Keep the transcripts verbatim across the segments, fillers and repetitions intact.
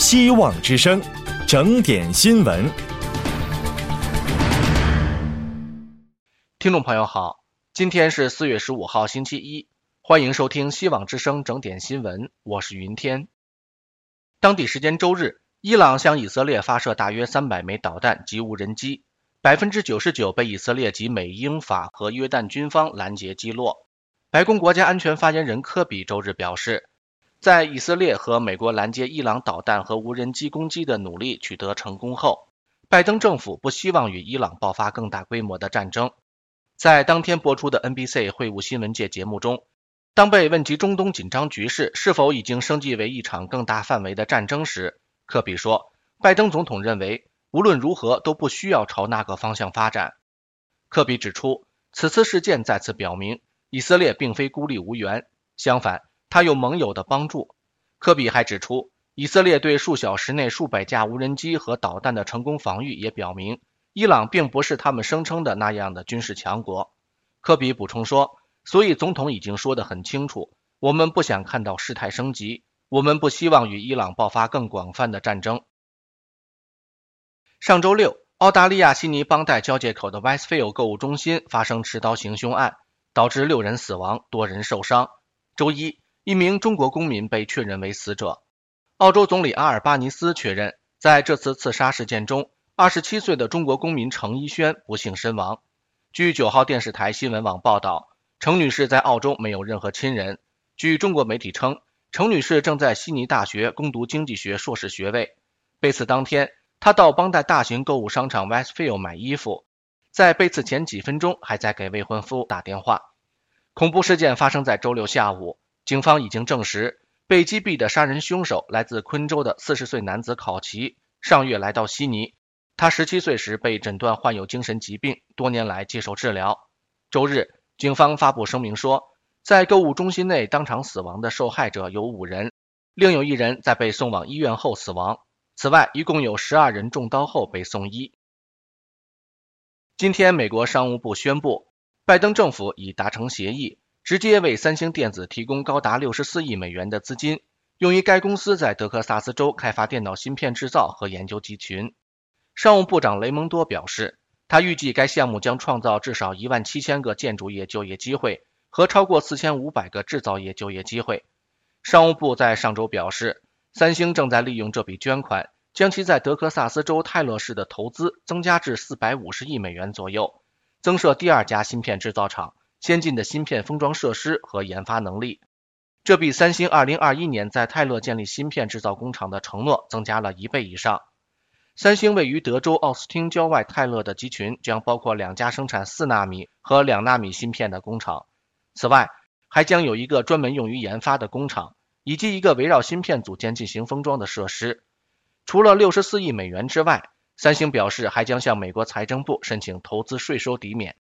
希望之声，整点新闻。 听众朋友好，今天是四月十五号星期一，欢迎收听希望之声整点新闻，我是云天。当地时间周日，伊朗向以色列发射大约三百枚导弹及无人机， 百分之九十九 被以色列及美英法和约旦军方拦截击落。白宫国家安全发言人科比周日表示，在以色列和美国拦截伊朗导弹和无人机攻击的努力取得成功后，拜登政府不希望与伊朗爆发更大规模的战争。在当天播出的 N B C 会晤新闻界节目中，当被问及中东紧张局势是否已经升级为一场更大范围的战争时，科比说，拜登总统认为无论如何都不需要朝那个方向发展。科比指出，此次事件再次表明以色列并非孤立无援，相反，他有盟友的帮助。科比还指出，以色列对数小时内数百架无人机和导弹的成功防御也表明，伊朗并不是他们声称的那样的军事强国。科比补充说，所以总统已经说得很清楚，我们不想看到事态升级，我们不希望与伊朗爆发更广泛的战争。上周六，澳大利亚悉尼邦代交界口的 Westfield 购物中心发生持刀行凶案，导致六人死亡，多人受伤。周一，一名中国公民被确认为死者。澳洲总理阿尔巴尼斯确认，在这次刺杀事件中，二十七岁的中国公民程一轩不幸身亡。据九号电视台新闻网报道，程女士在澳洲没有任何亲人。据中国媒体称，程女士正在悉尼大学攻读经济学硕士学位。被刺当天，她到邦代大型购物商场 Westfield 买衣服，在被刺前几分钟还在给未婚夫打电话。恐怖事件发生在周六下午，警方已经证实，被击毙的杀人凶手来自昆州的四十岁男子考奇，上月来到悉尼。他十七岁时被诊断患有精神疾病，多年来接受治疗。周日，警方发布声明说，在购物中心内当场死亡的受害者有五人，另有一人在被送往医院后死亡。此外，一共有十二人中刀后被送医。今天，美国商务部宣布，拜登政府已达成协议，直接为三星电子提供高达六十四亿美元的资金，用于该公司在德克萨斯州开发电脑芯片制造和研究集群。商务部长雷蒙多表示，他预计该项目将创造至少一万七千个建筑业就业机会和超过四千五百个制造业就业机会。商务部在上周表示，三星正在利用这笔捐款，将其在德克萨斯州泰勒市的投资增加至四百五十亿美元左右，增设第二家芯片制造厂、先进的芯片封装设施和研发能力。这比三星二零二一年在泰勒建立芯片制造工厂的承诺增加了一倍以上。三星位于德州奥斯汀郊外泰勒的集群将包括两家生产四纳米和两纳米芯片的工厂，此外，还将有一个专门用于研发的工厂，以及一个围绕芯片组件进行封装的设施。除了六十四亿美元之外，三星表示还将向美国财政部申请投资税收抵免。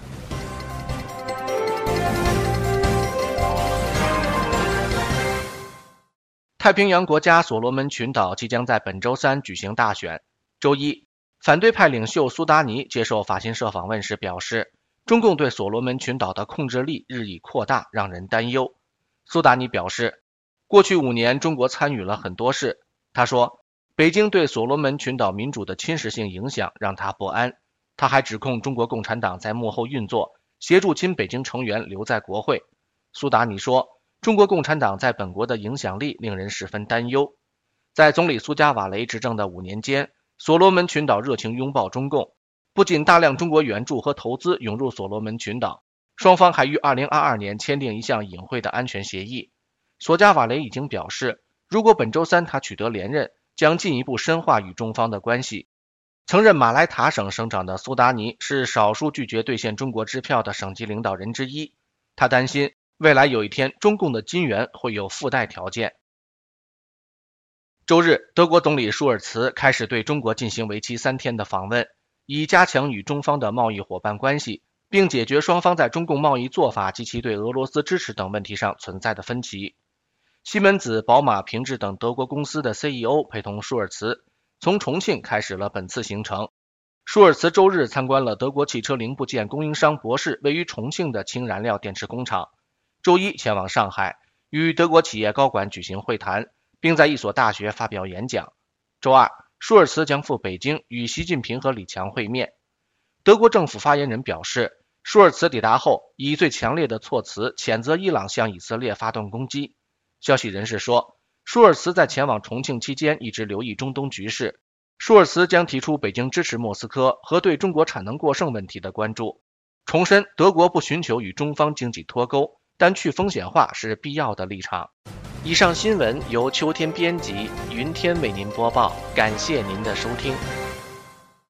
太平洋国家所罗门群岛即将在本周三举行大选。周一，反对派领袖苏达尼接受法新社访问时表示，中共对所罗门群岛的控制力日益扩大，让人担忧。苏达尼表示，过去五年中国参与了很多事。他说，北京对所罗门群岛民主的侵蚀性影响让他不安。他还指控中国共产党在幕后运作，协助亲北京成员留在国会。苏达尼说，中国共产党在本国的影响力令人十分担忧。在总理苏加瓦雷执政的五年间，所罗门群岛热情拥抱中共，不仅大量中国援助和投资涌入所罗门群岛，双方还于二零二二年签订一项隐晦的安全协议。索加瓦雷已经表示，如果本周三他取得连任，将进一步深化与中方的关系。曾任马来塔省省长的苏达尼是少数拒绝兑现中国支票的省级领导人之一，他担心未来有一天中共的金援会有附带条件。周日，德国总理舒尔茨开始对中国进行为期三天的访问，以加强与中方的贸易伙伴关系，并解决双方在中共贸易做法及其对俄罗斯支持等问题上存在的分歧。西门子、宝马、平治等德国公司的 C E O 陪同舒尔茨从重庆开始了本次行程。舒尔茨周日参观了德国汽车零部件供应商博世位于重庆的氢燃料电池工厂，周一前往上海，与德国企业高管举行会谈， 并在一所大学发表演讲。周二，舒尔茨将赴北京与习近平和李强会面。德国政府发言人表示，舒尔茨抵达后，以最强烈的措辞谴责伊朗向以色列发动攻击。消息人士说，舒尔茨在前往重庆期间一直留意中东局势。舒尔茨将提出北京支持莫斯科和对中国产能过剩问题的关注，重申德国不寻求与中方经济脱钩，但去风险化是必要的立场。以上新闻由秋天编辑，云天为您播报，感谢您的收听。